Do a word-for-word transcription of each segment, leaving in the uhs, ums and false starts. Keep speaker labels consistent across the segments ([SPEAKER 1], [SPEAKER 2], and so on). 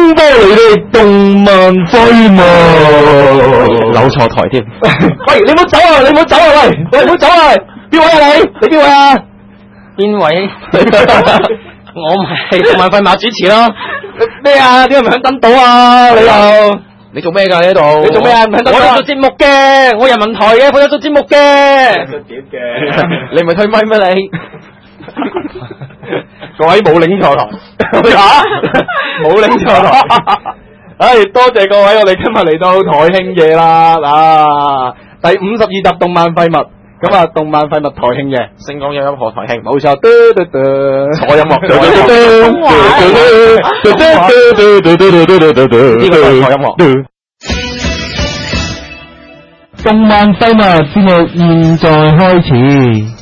[SPEAKER 1] 風波裏的動漫廢物，
[SPEAKER 2] 扭錯台添。
[SPEAKER 1] 喂，你唔好走啊！你唔好走啊！喂，喂，唔好走啊！邊位啊你？你邊位啊？
[SPEAKER 3] 邊位？我唔係動漫廢物主持咯。
[SPEAKER 1] 咩啊？點解唔響登島啊？你又
[SPEAKER 2] 你做咩㗎？你喺度？
[SPEAKER 1] 你做咩啊？唔響登島啊？
[SPEAKER 3] 我做節目嘅，我人民台嘅，負責做節目嘅。
[SPEAKER 1] 做點嘅？
[SPEAKER 2] 你唔係推咪咩你？
[SPEAKER 1] 各位冇領錯台，嚇冇領錯台。唉，多謝各位，我哋今日嚟到台慶夜啦，啊，第五十二集動漫廢物，咁啊，動漫廢物台慶夜，
[SPEAKER 2] 星光熠熠賀台慶，
[SPEAKER 1] 冇錯，嘟嘟嘟，
[SPEAKER 2] 坐音樂，
[SPEAKER 1] 嘟嘟嘟，嘟嘟嘟嘟嘟嘟嘟嘟嘟，
[SPEAKER 2] 呢個係坐音樂。
[SPEAKER 1] 動漫廢物節目現在開始。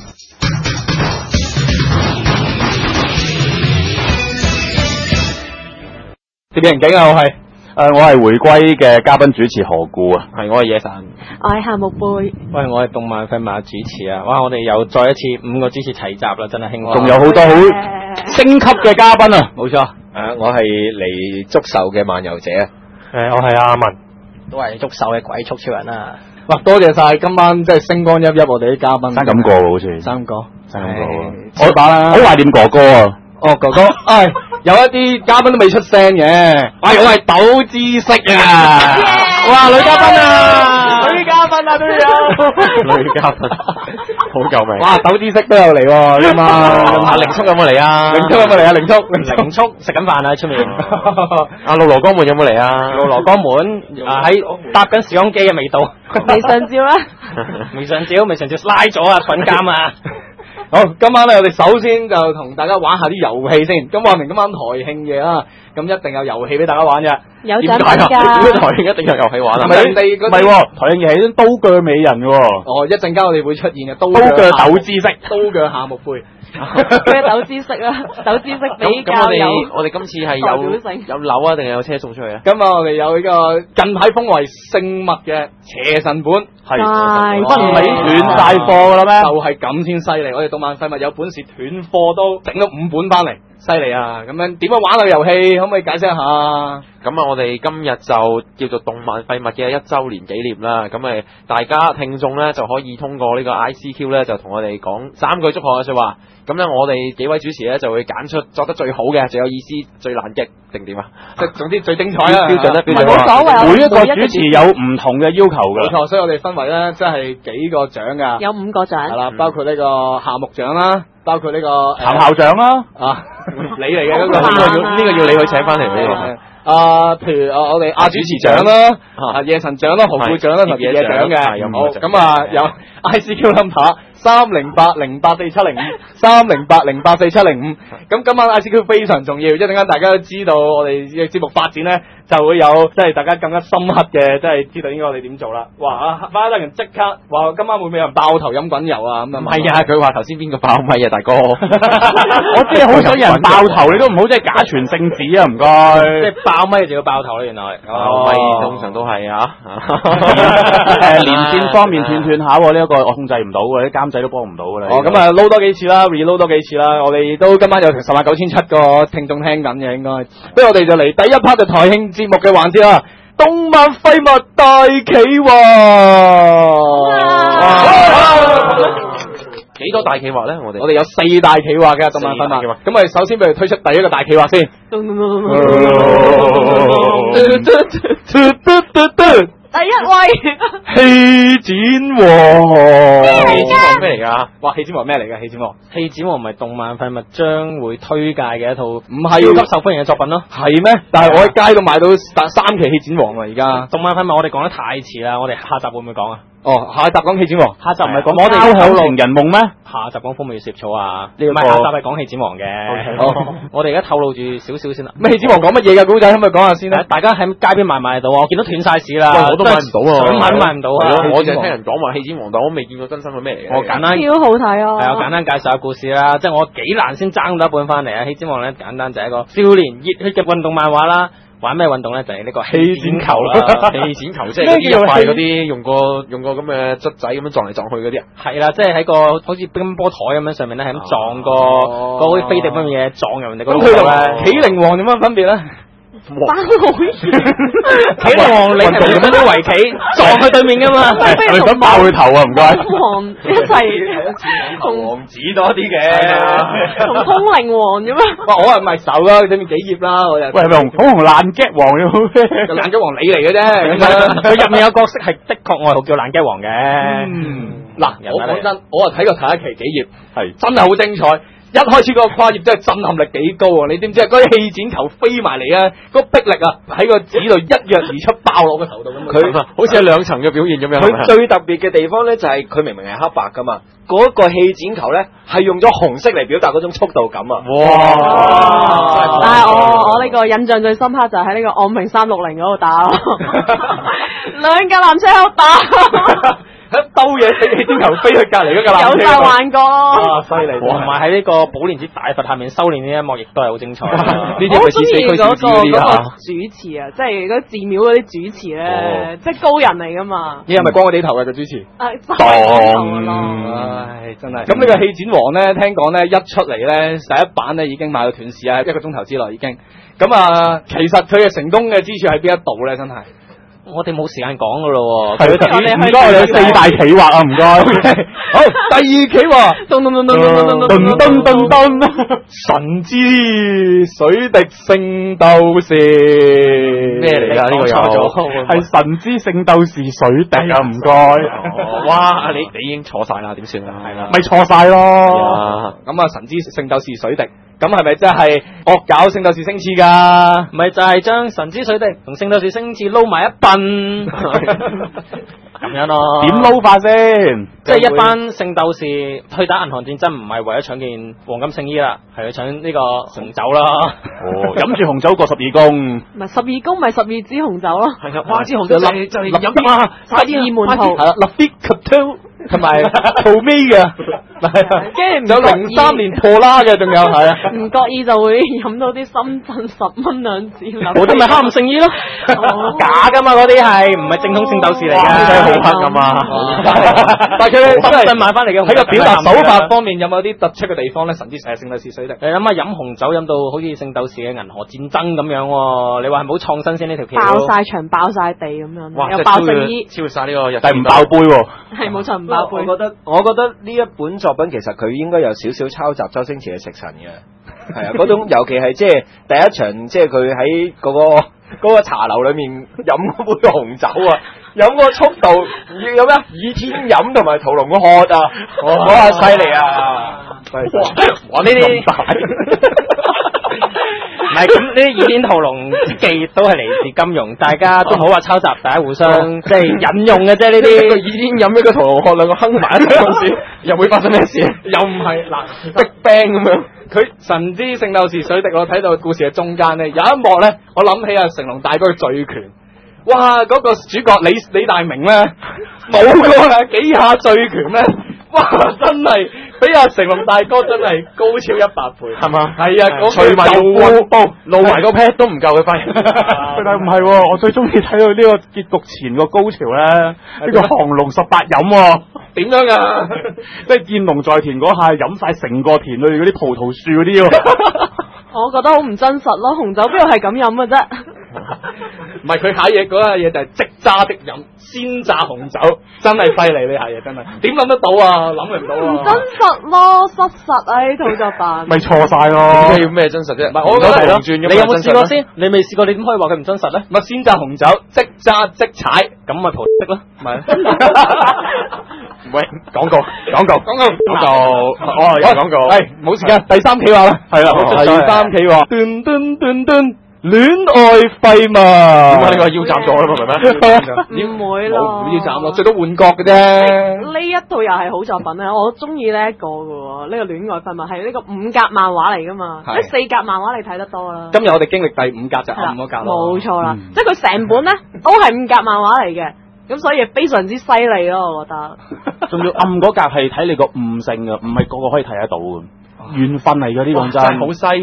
[SPEAKER 1] 啲人景啊，我係，誒，我係回歸嘅嘉賓主持何故啊，
[SPEAKER 2] 係我係野神，
[SPEAKER 4] 我係夏木貝，
[SPEAKER 3] 喂，我係動漫廢物主持啊！哇，我哋又再一次五個主持齊集啦，真係興奮！
[SPEAKER 1] 仲有好多好升級嘅嘉賓啊，冇錯。
[SPEAKER 5] 誒，我係嚟祝壽嘅漫遊者啊。
[SPEAKER 1] 誒，我係阿文，
[SPEAKER 3] 都係捉手嘅鬼畜超人啊！
[SPEAKER 1] 哇，多謝晒今晚即係星光熠熠我哋啲嘉賓。
[SPEAKER 6] 三咁過喎，好似
[SPEAKER 1] 三個，
[SPEAKER 6] 三咁過喎。
[SPEAKER 1] 我把啦，
[SPEAKER 6] 好懷念哥哥啊！
[SPEAKER 1] 哦，哥哥，唉，有一啲嘉賓都未出聲嘅，唉，我係斗知識啊，哇，女嘉賓啊，女嘉賓啊都有，
[SPEAKER 2] 女嘉賓，好救命！
[SPEAKER 1] 哇，斗知識都有嚟喎，咁啊，
[SPEAKER 2] 阿靈叔有冇嚟啊？
[SPEAKER 1] 靈叔有冇嚟啊？靈叔，
[SPEAKER 3] 靈叔食緊飯啊，出面。
[SPEAKER 2] 阿路羅江門有冇嚟啊？
[SPEAKER 3] 路羅江門啊，喺搭緊時光機嘅味道。
[SPEAKER 4] 未上照啦，
[SPEAKER 3] 未上照，未上照拉咗啊，瞓監啊！
[SPEAKER 1] 好，今晚咧，我哋首先就同大家玩下啲遊戲先。咁話明今晚台慶夜啦，咁一定有遊戲俾大家玩嘅。
[SPEAKER 4] 有獎品
[SPEAKER 2] 點
[SPEAKER 4] 㗎。
[SPEAKER 2] 解台慶一定有遊戲玩啊？
[SPEAKER 1] 唔係人哋嗰啲
[SPEAKER 6] 唔係喎，台慶夜係啲刀鋸美人嘅喎。
[SPEAKER 1] 哦，一陣間我哋會出現嘅刀
[SPEAKER 6] 刀鋸
[SPEAKER 1] 下
[SPEAKER 6] 斗知識，
[SPEAKER 1] 刀鋸夏目貝。
[SPEAKER 4] 咩斗知識啦，斗知識比
[SPEAKER 2] 咁咁我
[SPEAKER 4] 較有
[SPEAKER 2] 哋我哋今次係
[SPEAKER 4] 代表
[SPEAKER 2] 有
[SPEAKER 4] 性
[SPEAKER 2] 有樓啊，定係有車送出去啊？
[SPEAKER 1] 今日我哋有呢個近排封為聖物嘅邪神本，
[SPEAKER 6] 係
[SPEAKER 4] 太
[SPEAKER 6] 分尾斷晒貨㗎啦咩？
[SPEAKER 1] 就係咁先犀利。我哋動漫廢物有本事斷貨都整到五本翻嚟，犀利啊！咁樣點樣玩個遊戲？可唔可以解釋一下？
[SPEAKER 2] 咁啊，我哋今日就叫做動漫廢物嘅一週年紀念啦。咁誒，大家聽眾咧就可以通過呢個 I C Q 咧，就同我哋講三句祝賀嘅説話。咁咧，我哋幾位主持咧就會揀出作得最好嘅、最有意思、最難擊定點啊？
[SPEAKER 1] 即總之最精彩啦！
[SPEAKER 2] 標準咧，標準
[SPEAKER 4] 冇所謂，
[SPEAKER 6] 每一個主持有唔同嘅要求㗎。
[SPEAKER 1] 冇錯，所以我哋分為咧，即係幾個獎㗎。
[SPEAKER 4] 有五個獎。
[SPEAKER 1] 係啦，包括呢個夏目獎啦，包括呢個
[SPEAKER 6] 譚校長啦，
[SPEAKER 1] 啊，你嚟嘅嗰個，
[SPEAKER 4] 好
[SPEAKER 2] 呢個要
[SPEAKER 4] 難啊
[SPEAKER 2] 呢個要你去請翻嚟呢個。
[SPEAKER 1] 啊，譬如啊，我哋阿主持獎啦，啊夜神獎啦，何副獎啦，同夜獎嘅，
[SPEAKER 2] 有
[SPEAKER 1] 好咁啊，有 I C Q number 三零八零八四七零五，三零八零八四七零五。咁今晚 I C Q 非常重要，一陣間大家都知道我哋嘅節目發展咧，就會有即係大家更加深刻嘅，即係知道應該我哋點做啦。哇！啊，花得人即刻話今晚會唔會有人爆頭飲滾油啊？咁啊
[SPEAKER 2] 唔係啊，佢話頭先邊個爆咪啊，大哥。
[SPEAKER 6] 我知好想有人爆頭，你都唔好即係假傳聖旨啊，唔該。
[SPEAKER 3] 即係爆咪就要爆頭啦，原來。
[SPEAKER 2] 爆咪通常都係啊。
[SPEAKER 6] 誒連線方面斷斷下喎，呢一個我控制唔到嘅，啲監製都幫唔到㗎啦。
[SPEAKER 1] 哦，咁啊撈多幾次啦 ，reload 多幾次啦，我哋都今晚有成十萬九千七個聽眾聽緊嘅應該，不如我哋就嚟第一 part 嘅台慶節目嘅環節啦，動漫廢物大企劃。
[SPEAKER 2] 幾多大企劃咧？我哋
[SPEAKER 1] 我哋有四大企劃嘅動漫廢物，咁我哋首先俾佢推出第一個大企劃先。
[SPEAKER 4] 第一位
[SPEAKER 1] 氣展王，
[SPEAKER 2] 氣展王咩嚟㗎？
[SPEAKER 1] 哇！氣展王咩嚟㗎？氣展王
[SPEAKER 3] 氣展王唔係動漫廢物將會推介嘅一套唔
[SPEAKER 1] 唔係
[SPEAKER 3] 超級受歡迎嘅作品咯。
[SPEAKER 1] 係咩？但係我喺街度買到三三期氣展王啦，而家。
[SPEAKER 3] 動漫廢物我哋講得太遲啦，我哋下集會唔會講啊？
[SPEAKER 1] 哦，下一集講氣展王，
[SPEAKER 3] 下集唔係講
[SPEAKER 6] 我哋都有情人夢咩？
[SPEAKER 3] 下集講風味葉草啊，
[SPEAKER 6] 呢個
[SPEAKER 3] 唔係下集係講氣展王嘅。
[SPEAKER 1] 哦
[SPEAKER 3] 我哋而家透露住少少先啦。
[SPEAKER 1] 咩氣展王講乜嘢㗎？古仔可唔可以講下先咧？
[SPEAKER 3] 大家喺街邊買唔買到啊？我見到斷晒市啦，
[SPEAKER 2] 喂我都買唔到啊
[SPEAKER 3] 想買都買唔到啊！
[SPEAKER 2] 我就係聽人講話氣展王，但我未見過真身係咩嚟嘅。
[SPEAKER 3] 我簡單
[SPEAKER 4] 超好睇啊！
[SPEAKER 3] 係我簡單介紹下故事啦，即係我幾難先爭到一本翻嚟啊！氣展王咧簡單就係一個少年熱血嘅運動漫畫啦。玩咩運動咧？就係、是、呢個氣展球啦，
[SPEAKER 2] 氣展球即係嗰啲一塊嗰啲用個用個咁嘅質仔咁樣撞嚟撞去嗰啲啊。
[SPEAKER 3] 係啦，即係喺個好似乒乓波台咁樣上面咧，係咁撞個嗰啲飛碟咁嘅嘢撞入人哋嗰度咧。
[SPEAKER 1] 咁佢同麒麟王有乜分別咧？
[SPEAKER 4] 打好遠，
[SPEAKER 3] 企王你係咪咁樣圍棋撞去對面噶嘛？
[SPEAKER 6] 係咪想爆佢頭啊？唔該。
[SPEAKER 4] 王一齊同
[SPEAKER 5] 王子多啲嘅，
[SPEAKER 4] 同通靈王咁樣。
[SPEAKER 1] 哇！我係咪手啦，裏面幾頁啦，我就
[SPEAKER 6] 喂，係咪好紅爛 get 王嘅咩？
[SPEAKER 1] 爛咗王你嚟嘅啫，咁樣
[SPEAKER 3] 佢入面有角色係的確外號叫爛雞王嘅。
[SPEAKER 1] 嗯，嗱，我
[SPEAKER 3] 人嚟
[SPEAKER 1] 講真，我啊睇過第一期幾頁，
[SPEAKER 6] 係
[SPEAKER 1] 真係好精彩。一開始嗰個跨頁真係震撼力幾高啊！你知唔知啊？嗰啲氣剪球飛埋嚟啊，嗰個逼力啊喺個紙度一躍而出，爆落個頭度咁。
[SPEAKER 5] 佢
[SPEAKER 2] 好似係兩層嘅表現咁樣。
[SPEAKER 5] 佢最特別嘅地方咧就係佢明明係黑白噶嘛，嗰、個氣剪球咧係用咗紅色嚟表達嗰種速度感啊！
[SPEAKER 2] 哇！
[SPEAKER 4] 但係我我呢個印象最深刻就喺呢個昂平三六零嗰度打咯，兩架纜車喺度打。
[SPEAKER 1] 一兜嘢氣剪球飛去隔離嗰架纜車，
[SPEAKER 4] 有晒幻覺咯。
[SPEAKER 1] 啊，犀利！
[SPEAKER 3] 同埋喺呢個寶蓮寺大佛下面修煉呢一幕，亦都係好精彩。
[SPEAKER 2] 呢啲
[SPEAKER 4] 我好
[SPEAKER 2] 咪似四區
[SPEAKER 4] 中意嗰個
[SPEAKER 2] 小子嗰啲啊
[SPEAKER 4] 嗰個！主持啊，即係嗰寺廟嗰啲主持咧，即係高人嚟噶嘛。
[SPEAKER 1] 你係咪光我哋頭嘅個主持？
[SPEAKER 4] 誒，
[SPEAKER 6] 當
[SPEAKER 1] 唉，真係。咁呢個氣剪王咧，聽講咧一出嚟咧，第一版咧已經賣到斷市啊，一個鐘頭之內已經。咁啊，其實佢嘅成功嘅之處喺邊一度咧？真係。
[SPEAKER 3] 我哋冇時間講噶咯喎。
[SPEAKER 6] 係唔該，我哋有四大企劃啊！唔該。
[SPEAKER 1] 好，第二期喎，
[SPEAKER 4] 咚咚咚咚咚咚咚
[SPEAKER 6] 噔噔噔噔，
[SPEAKER 1] 神之水滴聖鬥士
[SPEAKER 2] 咩嚟㗎？呢個又
[SPEAKER 6] 係神之聖鬥士水滴啊！唔該。
[SPEAKER 2] 哦哇！你你已經錯晒啦，點算啊？係啦。
[SPEAKER 6] 咪錯晒咯。
[SPEAKER 2] 啊
[SPEAKER 1] 咁啊，神之聖鬥士水滴，咁係咪真係惡搞聖鬥士星矢㗎？
[SPEAKER 3] 咪就係將神之水滴同聖鬥士星矢撈埋一笨，咁樣咯。
[SPEAKER 6] 點撈法先？
[SPEAKER 3] 即係一班聖鬥士去打銀河戰爭，唔係為咗搶件黃金聖衣啦，係去搶呢個紅酒啦。
[SPEAKER 6] 哦，飲住紅酒過十二宮。
[SPEAKER 4] 唔係十二宮，咪十二支紅酒咯。
[SPEAKER 2] 係啊！哇！支紅酒就係就係飲啊！
[SPEAKER 4] 十二門徒
[SPEAKER 1] 係啦 l a f i c a t o 同埋 p o m e 嘅，
[SPEAKER 4] 跟住
[SPEAKER 1] 有零三年破啦嘅，仲有係啊。
[SPEAKER 4] 唔覺意就會飲到啲深圳十蚊兩支啦。
[SPEAKER 3] 嗰啲咪黑暗聖衣咯，假噶嘛，嗰啲係唔係正統聖鬥士嚟嘅，
[SPEAKER 2] 真係好黑噶嘛！
[SPEAKER 1] 但係佢哋真係
[SPEAKER 3] 深圳買翻嚟嘅。
[SPEAKER 1] 喺個表達手法方面有冇啲突出嘅地方咧？神之誒聖鬥士水滴，
[SPEAKER 3] 你諗下飲紅酒飲到好似聖鬥士嘅銀河戰爭咁樣喎，你話係咪好創新先呢條橋？
[SPEAKER 4] 爆晒場爆晒地咁樣，
[SPEAKER 2] 哇！
[SPEAKER 4] 又爆聖衣，
[SPEAKER 2] 超越晒呢個日，
[SPEAKER 6] 但係唔爆杯喎。
[SPEAKER 4] 係冇錯唔爆杯。
[SPEAKER 5] 我覺得我覺得呢一本作品其實佢應該有少少抄襲周星馳嘅食神嘅，係啊，嗰種尤其係即係第一場，即係佢喺嗰個嗰個茶樓裏面飲嗰杯紅酒啊，飲個速度有咩？倚天飲同埋屠龍個喝啊，哇犀利啊！
[SPEAKER 3] 哇！呢啲唔係咁，呢啲倚天屠龍記都係嚟自金庸，大家都唔好話抄襲，大家互相即係引用嘅啫。呢
[SPEAKER 1] 一個
[SPEAKER 3] 啲
[SPEAKER 1] 倚天飲一個屠龍喝兩個哼埋一齊嗰陣時，又會發生咩事？又唔係嗱，Big Bang咁樣。佢神之聖鬥士水滴，我睇到故事嘅中間咧，有一幕咧，我諗起啊成龍大哥嘅醉拳。哇！嗰、個主角李李大明咧，冇過啦，幾下醉拳咧，哇！真係比阿成龍大哥真係高超一百倍，係嘛？係啊，嗰
[SPEAKER 2] 除埋
[SPEAKER 1] 個
[SPEAKER 2] 個
[SPEAKER 1] 又煲
[SPEAKER 2] 露埋個 pad 都唔夠佢揮。
[SPEAKER 6] 但係唔係喎，我最中意睇到呢個結局前個高潮咧，呢個降龍十八飲喎，
[SPEAKER 1] 點樣啊？
[SPEAKER 6] 即係見龍在田嗰下飲晒成個田裏嗰啲葡萄樹嗰啲喎。
[SPEAKER 4] 我覺得好唔真實咯，紅酒邊度係咁飲嘅啫？
[SPEAKER 1] 唔係佢下嘢嗰下嘢就係即揸的飲，鮮榨紅酒，真係犀利呢下嘢真係，點諗得到啊？諗唔到啊！
[SPEAKER 4] 唔真實咯，失實啊！呢套作品。
[SPEAKER 6] 咪錯晒咯！
[SPEAKER 2] 點解要咩真實啫？唔係
[SPEAKER 1] 我覺得係咯
[SPEAKER 3] 你有冇試過先？你未試過，你點可以話佢唔真實咧？
[SPEAKER 1] 咪鮮榨紅酒，即揸即踩，
[SPEAKER 3] 咁咪葡式咯，
[SPEAKER 1] 咪
[SPEAKER 6] 喂，廣告廣告
[SPEAKER 1] 廣告
[SPEAKER 6] 廣告，哦有廣告，
[SPEAKER 1] 係冇時間，第三企話啦，
[SPEAKER 6] 係啦，
[SPEAKER 1] 第三企話，斷斷斷斷。戀愛廢物，點
[SPEAKER 2] 解呢個腰斬咗啦？明唔明？
[SPEAKER 4] 唔會咯，
[SPEAKER 1] 冇腰斬咯，最多換角嘅啫。
[SPEAKER 4] 呢一套又係好作品咧，我中意呢一個嘅喎，呢個戀愛廢物係呢個五格漫畫嚟噶嘛，
[SPEAKER 1] 係
[SPEAKER 4] 即四格漫畫你睇得多啦。
[SPEAKER 1] 今日我哋經歷第五格就暗嗰格咯，
[SPEAKER 4] 冇錯啦，即係佢成本咧都係五格漫畫嚟嘅，咁所以非常之犀利咯，我覺得。
[SPEAKER 6] 仲要暗嗰格係睇你個悟性啊，唔係個個可以睇得到嘅，緣分嚟嘅呢個真
[SPEAKER 1] 係好西。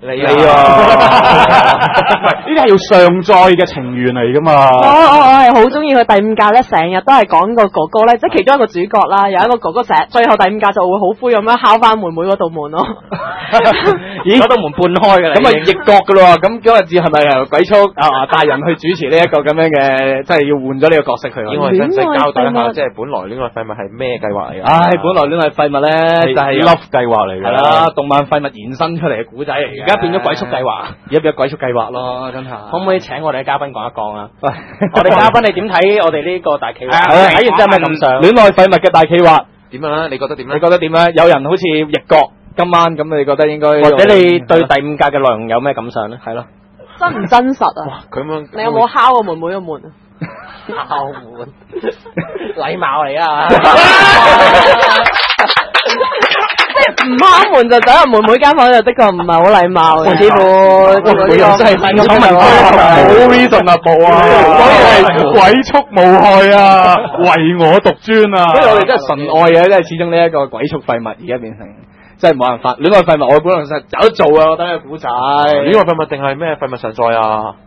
[SPEAKER 2] 你
[SPEAKER 6] 你啊，呢啲係要上載嘅情緣嚟噶嘛？
[SPEAKER 4] 我我我係好中意佢第五屆咧，成日都係講個哥哥咧，即係其中一個主角啦，有一個哥哥成日最後第五屆就會好灰咁樣敲翻妹妹嗰道門咯。
[SPEAKER 3] 咦，嗰道門半開㗎啦，
[SPEAKER 1] 咁啊逆角噶咯喎，咁今日至係咪由鬼畜啊帶人去主持呢一個咁樣嘅，即係要換咗呢個角色去？
[SPEAKER 2] 應該真正交代一下，即係本來戀愛廢物係咩計劃嚟㗎？
[SPEAKER 1] 唉，本來戀愛廢物咧就係
[SPEAKER 6] Love 計劃嚟㗎。
[SPEAKER 1] 係啦，動漫廢物延伸出嚟嘅古仔嚟嘅。
[SPEAKER 3] 而家變咗鬼畜計劃，
[SPEAKER 1] 而家變咗鬼畜計劃咯，真係。
[SPEAKER 3] 可唔可以請我哋嘅嘉賓講一講啊？我哋嘉賓你點睇我哋呢個大企劃？
[SPEAKER 1] 睇
[SPEAKER 3] 完之後咩感想？
[SPEAKER 1] 戀愛廢物嘅大企劃
[SPEAKER 2] 點樣咧？你覺得點咧？
[SPEAKER 1] 你覺得點咧？有人好似逆角今晚咁，你覺得應該
[SPEAKER 3] 或者你對第五屆嘅內容有咩感想咧？
[SPEAKER 1] 係咯，
[SPEAKER 4] 真唔真實啊？
[SPEAKER 2] 佢咁樣，
[SPEAKER 4] 你有冇敲過妹妹嘅門啊？
[SPEAKER 3] 敲門，禮貌嚟啊！
[SPEAKER 4] 唔敲門就走入妹妹間房，就的確唔係好禮貌嘅。師傅，
[SPEAKER 1] 我又真係
[SPEAKER 4] 咁
[SPEAKER 1] 醜聞好 reasonable 啊！
[SPEAKER 6] 所以係鬼畜無害啊，唯我獨尊啊！
[SPEAKER 1] 所以我哋真係純愛嘅，即係始終呢一個鬼畜廢物而家變成。真係冇辦法，戀愛廢物我本來實有得做啊！我覺得呢個古仔，
[SPEAKER 2] 戀愛廢物定係咩廢物上載啊？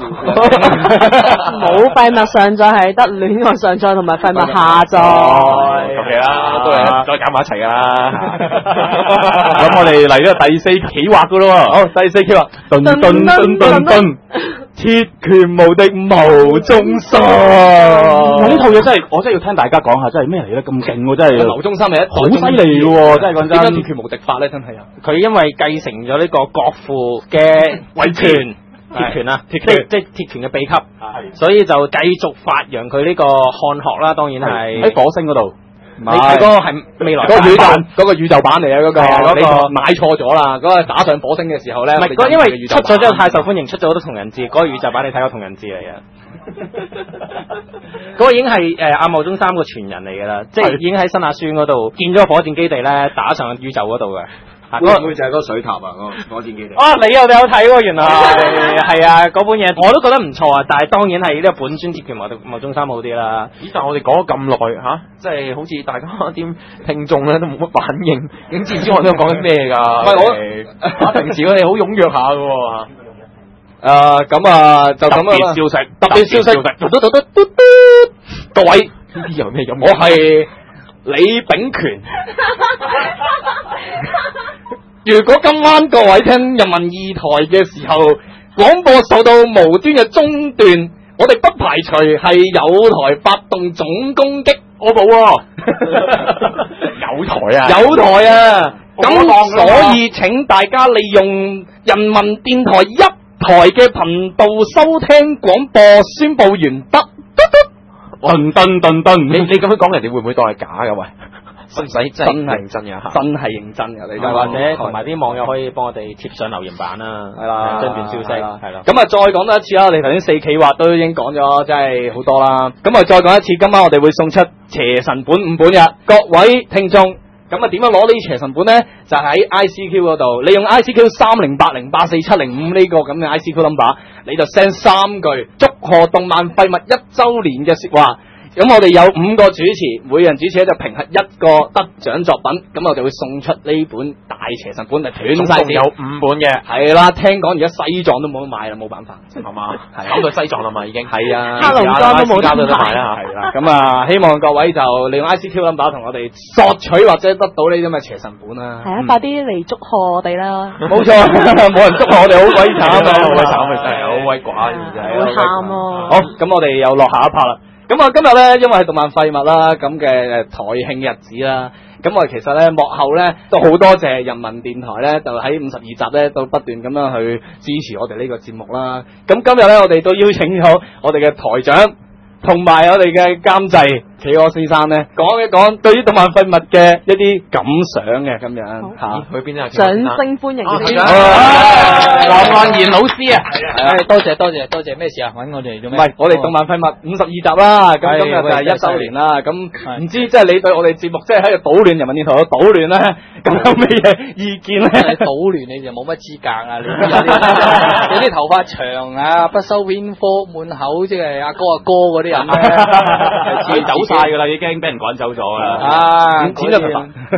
[SPEAKER 4] 冇廢物上載，係得戀愛上載同埋廢物下載。
[SPEAKER 2] 求其啦，都係再搞埋一齊㗎啦。
[SPEAKER 6] 咁我哋嚟呢個第四企劃噶咯喎。
[SPEAKER 1] 好，第四企劃，
[SPEAKER 6] 頓頓頓頓頓，鐵拳無敵無中生。哇！呢套嘢真係，我真係要聽大家講下，真係咩嚟咧？咁勁喎，真係。
[SPEAKER 1] 劉中三係一
[SPEAKER 6] 好犀利嘅喎，真係講真。
[SPEAKER 1] 點解鐵拳無敵法咧？真係啊！
[SPEAKER 3] 佢因為繼承咗呢個國父嘅遺傳。鐵拳啊，即係即係鐵拳嘅秘笈，所以就繼續發揚佢呢個漢學啦。當然係
[SPEAKER 6] 喺火星嗰度，
[SPEAKER 3] 你睇嗰個係未來
[SPEAKER 1] 嗰個宇宙嗰個宇宙版嚟嘅嗰個，
[SPEAKER 3] 嗰個
[SPEAKER 1] 買錯咗啦。嗰個打上火星嘅時候咧，
[SPEAKER 3] 唔係嗰因為出咗之後太受歡迎，出咗好多同人誌。嗰個宇宙版你睇過同人誌嚟嘅，嗰個已經係誒阿茂中三個傳人嚟㗎啦，即係已經喺新亞書嗰度建咗個火箭基地咧，打上宇宙嗰度嘅。
[SPEAKER 5] 會唔會就係嗰個水塔啊？嗰個火箭基地。
[SPEAKER 3] 哦，你又有睇喎，原來係啊，嗰本嘢我都覺得唔錯啊，但係當然係呢個本尊鐵拳莫莫中三好啲啦。
[SPEAKER 2] 咦？但係我哋講咗咁耐嚇，即係好似大家啲聽眾咧都冇乜反應，你知唔知我哋喺度講緊咩㗎？
[SPEAKER 1] 唔係
[SPEAKER 2] 我平時我哋好踴躍下嘅喎。
[SPEAKER 1] 誒咁啊，就咁啊！
[SPEAKER 2] 特別消息，
[SPEAKER 1] 特別消息，嘟嘟嘟嘟嘟嘟，各位
[SPEAKER 2] 呢啲有咩音樂？
[SPEAKER 1] 我係李炳權。如果今晚各位聽人民二台嘅時候，廣播受到無端嘅中斷，我哋不排除係有台發動總攻擊。我冇喎，
[SPEAKER 2] 有台啊，
[SPEAKER 1] 有台啊，咁所以請大家利用人民電台一台嘅頻道收聽廣播。宣佈完畢。
[SPEAKER 6] 噔噔噔噔，
[SPEAKER 2] 你你咁樣講，人哋會唔會當係假㗎？喂！使唔使真係認真嘅？
[SPEAKER 1] 真係認真嘅，你
[SPEAKER 3] 又或者同埋啲網友可以幫我哋貼上留言板啦，
[SPEAKER 1] 係啦，
[SPEAKER 3] 將段消息係啦。
[SPEAKER 1] 咁啊，再講多一次啦，我哋頭先四企劃都已經講咗，真係好多啦。咁啊，再講一次，今晚我哋會送出邪神本五本嘅，各位聽眾。咁啊，點樣攞呢啲邪神本咧？就喺 I C Q 嗰度，利用 I C Q 三零八零八四七零五呢個咁嘅 I C Q number，你就 send 三句祝賀動漫廢物一週年嘅説話。咁我哋有五個主持，每人主持咧就評核一個得獎作品，咁我哋會送出呢本大邪神本，就斷晒線，
[SPEAKER 2] 有五本嘅，
[SPEAKER 1] 係啦。聽講而家西藏都冇得買啦，冇辦法，係嘛？係
[SPEAKER 2] 搞到西藏啦嘛，已經係啊，
[SPEAKER 4] 黑龍江都冇得
[SPEAKER 2] 買啦，係啦。
[SPEAKER 1] 咁啊，希望各位就利用 I C Q number 同我哋索取或者得到呢啲咁嘅邪神本啦。
[SPEAKER 4] 係啊，快啲嚟祝賀我哋啦！
[SPEAKER 1] 冇錯，冇人祝賀我哋，好鬼慘啊！
[SPEAKER 2] 好鬼慘啊！真係好鬼寡，真係
[SPEAKER 4] 會喊咯。
[SPEAKER 1] 好，咁我哋又落下一 part 啦。咁啊，今日咧，因為係動漫廢物啦，咁嘅誒台慶日子啦，咁我哋其實咧幕後咧都好多謝人民電台咧，就喺五十二集咧都不斷咁樣去支持我哋呢個節目啦。咁今日咧，我哋都邀請咗我哋嘅台長同埋我哋嘅監製企鵝先生咧，講一講對於動漫廢物嘅一啲感想嘅咁樣嚇。
[SPEAKER 2] 去邊啊？
[SPEAKER 4] 掌聲歡迎你！
[SPEAKER 3] 黃萬賢老師啊，
[SPEAKER 7] 係多謝多謝多謝，咩事啊？揾我哋做咩？
[SPEAKER 1] 唔係，我哋動漫廢物五十二集啦，咁今日就係一週年啦。咁唔知即係你對我哋節目即係喺度搗亂人民電台度搗亂咧，咁有咩嘢意見咧？
[SPEAKER 7] 搗亂你就冇乜資格啊！你有啲有啲頭髮長啊，不修邊科滿口即係阿哥阿哥嗰啲人咧，
[SPEAKER 6] 自己走晒㗎啦，已經俾人趕走咗啦。
[SPEAKER 7] 啊，
[SPEAKER 1] 剪咗頭髮。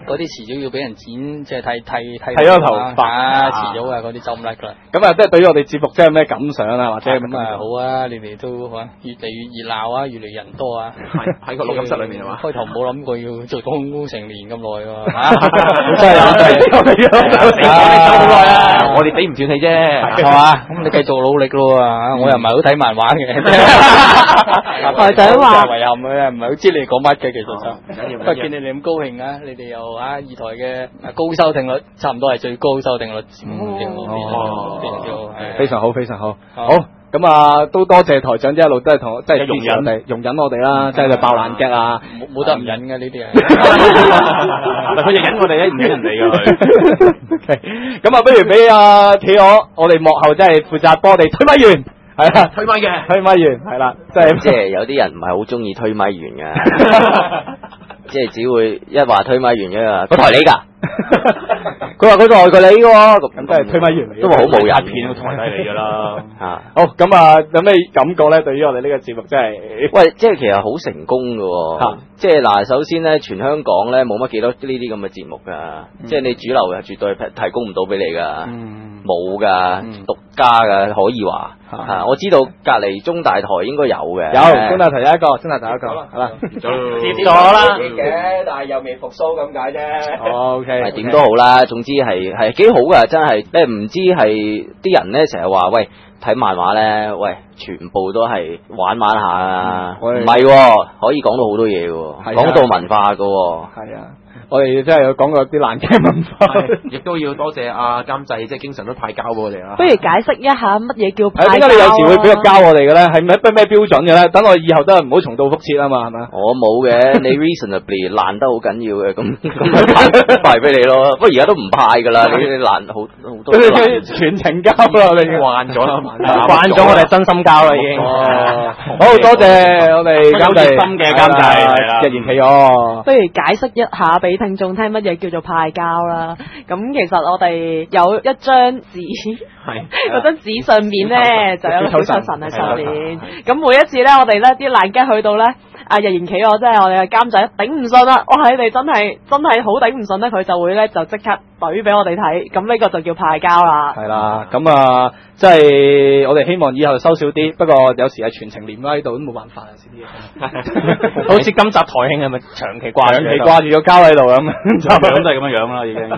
[SPEAKER 7] 嗰啲遲早要俾人剪，即係剃剃剃
[SPEAKER 1] 剃咗頭髮
[SPEAKER 7] 啊，遲早啊嗰啲就唔甩㗎啦。
[SPEAKER 1] 咁啊，即係對於我哋節目，即係有咩感想啊？或者
[SPEAKER 7] 咁啊好啊，你哋都嚇越嚟越熱鬧啊，越嚟人多啊。
[SPEAKER 2] 喺個錄音室裏面係嘛？
[SPEAKER 7] 開頭冇諗過要做到成年咁耐喎，
[SPEAKER 1] 真係有真係我哋
[SPEAKER 2] 做好耐啊！我哋俾唔斷氣啫，
[SPEAKER 7] 係嘛？咁你繼續努力咯啊！我又唔係好睇漫畫嘅，
[SPEAKER 4] 台長話
[SPEAKER 7] 遺憾嘅，唔係好知你哋講乜嘅其實就。
[SPEAKER 2] 唔緊要，
[SPEAKER 7] 不過見你哋咁高興啊！你哋又啊二台嘅高收聽率，差唔多係最高收聽率節目嘅，
[SPEAKER 1] 哦
[SPEAKER 7] 非常之好，
[SPEAKER 1] 非常好，非常好。
[SPEAKER 7] 好
[SPEAKER 1] 好咁啊，都多謝台長，即係一路都係同即係容忍我哋，容忍我哋啦，即係爆爛腳啊！
[SPEAKER 7] 冇冇得唔忍嘅呢啲啊！
[SPEAKER 6] 佢就忍我哋咧，唔忍人哋嘅佢。
[SPEAKER 1] 咁啊，不如俾阿企鵝，我哋幕後即係負責幫我哋推咪員，係啦，
[SPEAKER 2] 推咪嘅，
[SPEAKER 1] 推咪員係啦，即係
[SPEAKER 5] 即係有啲人唔係好中意推咪員嘅，即係只會一話推咪員嘅，嗰台你㗎。佢話佢台佢你嘅喎，咁
[SPEAKER 1] 都係推咪員嚟嘅，
[SPEAKER 5] 都話好冇人
[SPEAKER 6] 片都抬低你㗎啦。
[SPEAKER 5] 嚇。
[SPEAKER 1] 好咁啊，有咩感覺咧？對於我哋呢個節目真係，
[SPEAKER 5] 喂，即係其實好成功嘅喎、
[SPEAKER 1] 嚇
[SPEAKER 5] 即係嗱，首先咧，全香港咧冇乜幾多呢啲咁嘅節目㗎，即係你主流嘅絕對係提供唔到俾你㗎，冇㗎，獨家㗎，可以話嚇。我知道隔離中大台應該有嘅，
[SPEAKER 1] 有中大台有一個，中大台有一個，係啦，
[SPEAKER 6] 接
[SPEAKER 1] 咗啦
[SPEAKER 5] 嘅，但係又未復甦咁解啫。
[SPEAKER 1] O K，
[SPEAKER 5] 係點都好啦，總之係係幾好㗎，真係你唔知係啲人咧成日話喂睇漫畫咧，喂全部都係玩玩下啊，唔
[SPEAKER 1] 喂
[SPEAKER 5] 係喎，可以講到好多嘢嘅喎，
[SPEAKER 1] 係啊
[SPEAKER 5] 講到文化㗎喎。
[SPEAKER 1] 係啊。我哋真係有講過啲爛劇文化，
[SPEAKER 2] 亦都要多謝阿監製，即係經常都派膠俾我哋啦。
[SPEAKER 4] 不如解釋一下乜嘢叫派
[SPEAKER 1] 係點解你有時會俾個交我哋嘅咧？係咩咩咩標準嘅咧？等我以後都係唔好重蹈覆轍啊嘛，係咪啊？
[SPEAKER 5] 我冇嘅，你 reasonably 爛得好緊要嘅，咁咁咪派派俾你咯。不過而家都唔派噶啦，你你爛好好多都爛。
[SPEAKER 1] 全程交啦，你已經
[SPEAKER 2] 慣咗啦，
[SPEAKER 3] 慣咗我哋真心交啦已經。
[SPEAKER 1] 哦，好多謝我哋監製，
[SPEAKER 6] 有熱心嘅監製係啦
[SPEAKER 1] 日言企鵝。
[SPEAKER 4] 不如解釋一下俾聽眾聽乜嘢叫做派膠啦。咁其實我哋有一張紙，嗰張紙上面咧就有個小秋神喺上面。咁每一次咧，我哋咧啲爛雞去到咧，阿日言企鵝即係我哋嘅監製頂唔順啦，哇！你哋真係真係好頂唔順咧，佢就會咧就即刻懟俾我哋睇。咁呢個就叫派膠啦。
[SPEAKER 1] 係啦，咁啊，即係我哋希望以後收少啲，不過有時係全程黏喺度都冇辦法啊，呢啲嘢。
[SPEAKER 3] 好似今集台慶係咪長期掛
[SPEAKER 1] 長期掛住個膠喺度咁，
[SPEAKER 6] 差唔多都係咁樣樣啦，已經。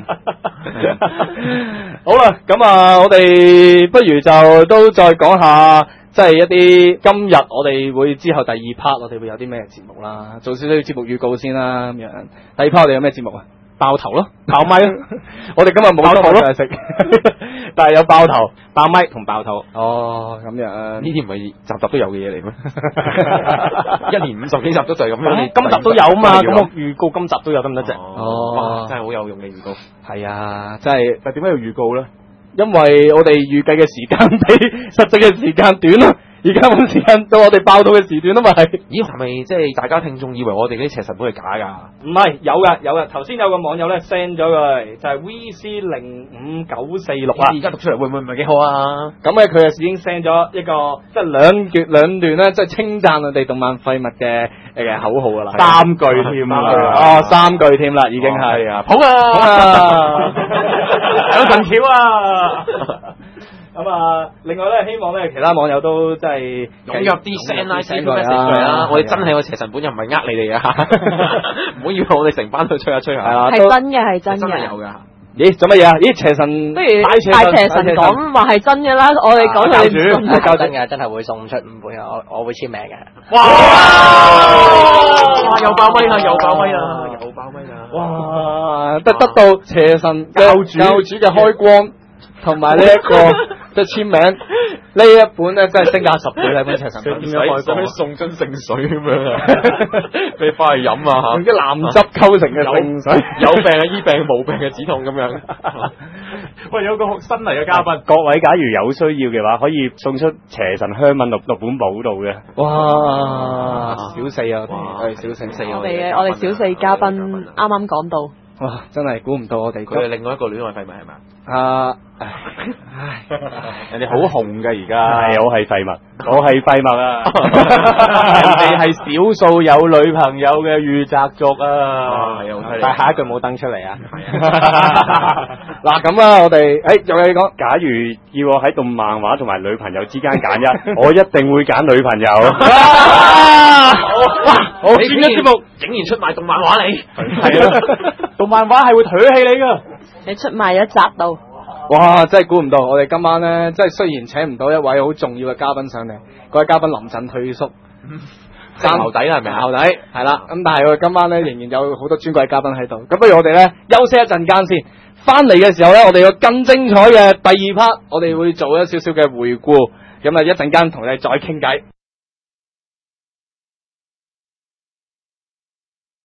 [SPEAKER 1] 好啦，咁啊，我哋不如就都再講下，即係一啲今日我哋會之後第二 part 我哋會有啲咩節目啦，做少少節目預告先啦，咁樣。第二 part 我哋有咩節目啊？爆頭咯，爆咪咯。我哋今日冇爆頭咯，食，但係有爆頭、
[SPEAKER 3] 爆咪同爆肚。
[SPEAKER 1] 哦，咁樣
[SPEAKER 2] 呢啲唔係集集都有嘅嘢嚟咩？一年五十幾集都就係咁樣。
[SPEAKER 3] 今集都有嘛？咁我預告今集都有得唔得啫？
[SPEAKER 1] 哦，
[SPEAKER 2] 真係好有用嘅預告。
[SPEAKER 1] 係啊，真係。但點解要預告咧？因為我哋預計嘅時間比實際嘅時間短啊。而家冇時間到我哋爆肚嘅時段啊嘛係。
[SPEAKER 2] 咦，係咪即係大家聽眾以為我哋啲邪神本係假㗎？
[SPEAKER 1] 唔係，有㗎有㗎。頭先有個網友咧 send 咗佢，就係 V C 零五九四六啦。
[SPEAKER 2] 而家讀出嚟會唔會唔係幾好啊？
[SPEAKER 1] 咁咧佢啊已經 send 咗一個即係兩段兩段咧，即係稱讚我哋動漫廢物嘅誒口號㗎啦。
[SPEAKER 6] 三句添啦。
[SPEAKER 1] 哦，三句添啦，已經係啊。
[SPEAKER 6] 好啊！
[SPEAKER 1] 好啊！
[SPEAKER 6] 有藤條啊！
[SPEAKER 1] 咁啊，另外咧，希望咧其他網友都真係
[SPEAKER 2] 踴躍啲 send 啦 send message 啦，我哋真係個邪神本又唔係呃你哋啊，唔好以為我哋成班都吹下吹下。係
[SPEAKER 1] 啊，
[SPEAKER 4] 係真嘅，係真嘅。
[SPEAKER 2] 真係有㗎。
[SPEAKER 1] 咦，做乜嘢啊？咦，邪神
[SPEAKER 4] 不如大邪神講話係真嘅啦，我哋講佢哋唔信。
[SPEAKER 7] 交真嘅，真係會送出五本嘅，我我會簽名嘅。
[SPEAKER 2] 哇！哇！又爆咪啦，又爆咪啦，又爆咪啦！
[SPEAKER 1] 哇！得得到邪神教主教主嘅開光，同埋呢一個即係簽名，呢一本咧真係升價十倍啦！本邪神本點樣開光？
[SPEAKER 2] 送樽聖水咁樣啊！你翻去飲啊嚇！
[SPEAKER 1] 用啲藍汁溝成嘅聖水，
[SPEAKER 2] 有病嘅醫病，冇病嘅止痛咁樣。
[SPEAKER 6] 喂，有個新嚟嘅嘉賓，各位假如有需要嘅話，可以送出邪神香吻六六本簿度嘅。
[SPEAKER 1] 哇！小四啊，我哋小四四
[SPEAKER 4] 我哋嘅我哋小四嘉賓啱啱講到。
[SPEAKER 1] 哇！真係估唔到我哋
[SPEAKER 2] 佢係另外一個戀愛廢物係嘛？
[SPEAKER 1] 啊！唉，
[SPEAKER 6] 人哋好紅㗎而家，係我係廢物，我係廢物啊！人哋係少數有女朋友嘅御宅族啊！
[SPEAKER 2] 係啊，
[SPEAKER 3] 但係下一句冇登出嚟啊！
[SPEAKER 1] 嗱咁啊，我哋誒有嘢講。
[SPEAKER 6] 假如要我喺動漫畫同埋女朋友之間揀一，我一定會揀女朋友。
[SPEAKER 2] 哇！我轉咗節目，竟然出賣動漫畫你，
[SPEAKER 6] 係啊！動漫畫係會唾棄你㗎。
[SPEAKER 4] 你出賣咗集度。
[SPEAKER 1] 哇！真係估唔到，我哋今晚咧，即係雖然請唔到一位好重要嘅嘉賓上嚟，嗰位嘉賓臨陣退縮，
[SPEAKER 2] 爭牛底啦，係咪啊？
[SPEAKER 1] 牛底係啦。咁但係我哋今晚咧仍然有好多尊貴嘉賓喺度，咁不如我哋咧休息一陣間先，翻嚟嘅時候咧，我哋有更精彩嘅第二 part，我哋會做一少少嘅回顧，咁啊一陣間同你再傾偈。